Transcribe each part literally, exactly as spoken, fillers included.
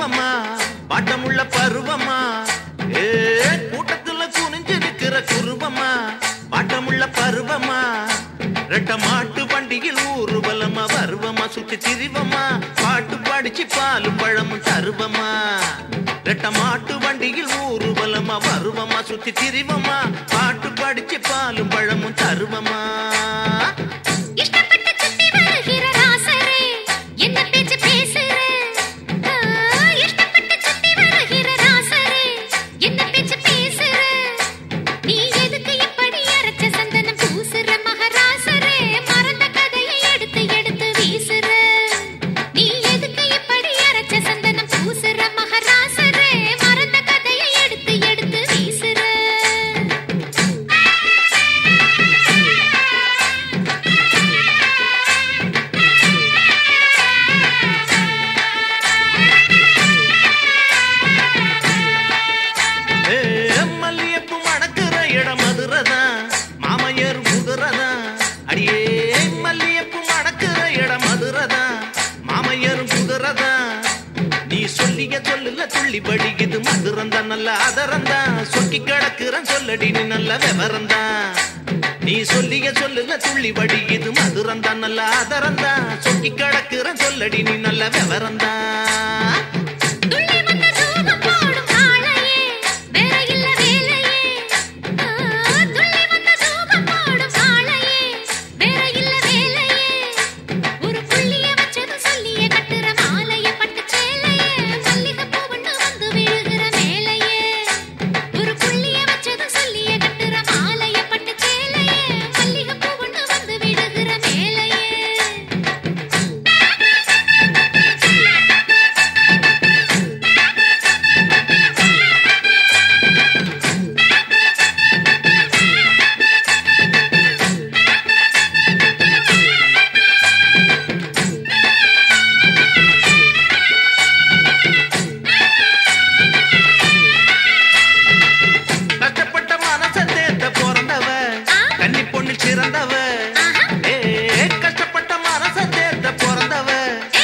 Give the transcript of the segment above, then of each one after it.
உருவமா பாட்டமுள்ள பருவமா ஏ கூட்டத்துல குனிஞ்சு நிக்கிற குருவமா பாட்டமுள்ள பருவமா ரெட்ட மாட்டு வண்டியில் ஊர்வலமா வருவமா சுத்தி திரிவமா பாட்டு படிச்சு பாலும் பழமும் தருவமா ரெட்ட மாட்டு வண்டியில் ஊர்வலமா வருவமா சுத்தி திரிவமா பாட்டு படிச்சு பாலும் பழமும் தருவமா படிக்குது மதுரந்தா நல்ல அதரந்தா சொக்கி கிடக்குறன் சொல்லடி நீ நல்ல விவரந்தா நீ சொல்லிய சொல்லுல துள்ளி படிக்குது மதுரந்தா நல்ல அதரந்தா சொக்கி கிடக்குறன் சொல்லடி நீ நல்ல விவரந்தா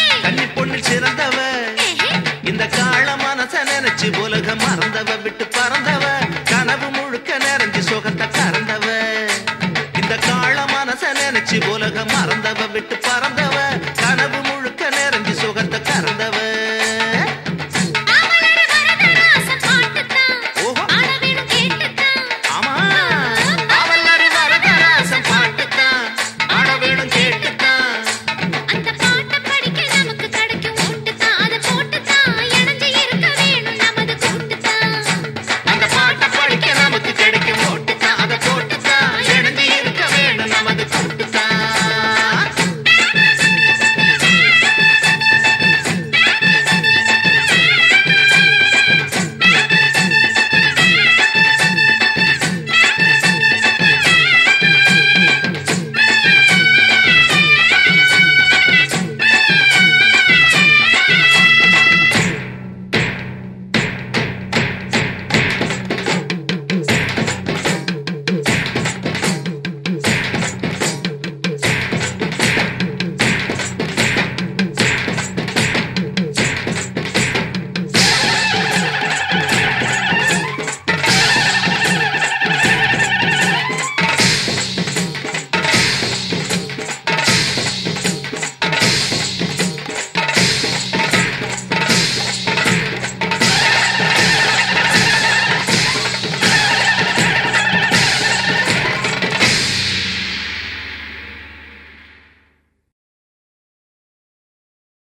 இந்த காள மனச நினைச்சு உலகம் மறந்தவ விட்டு பற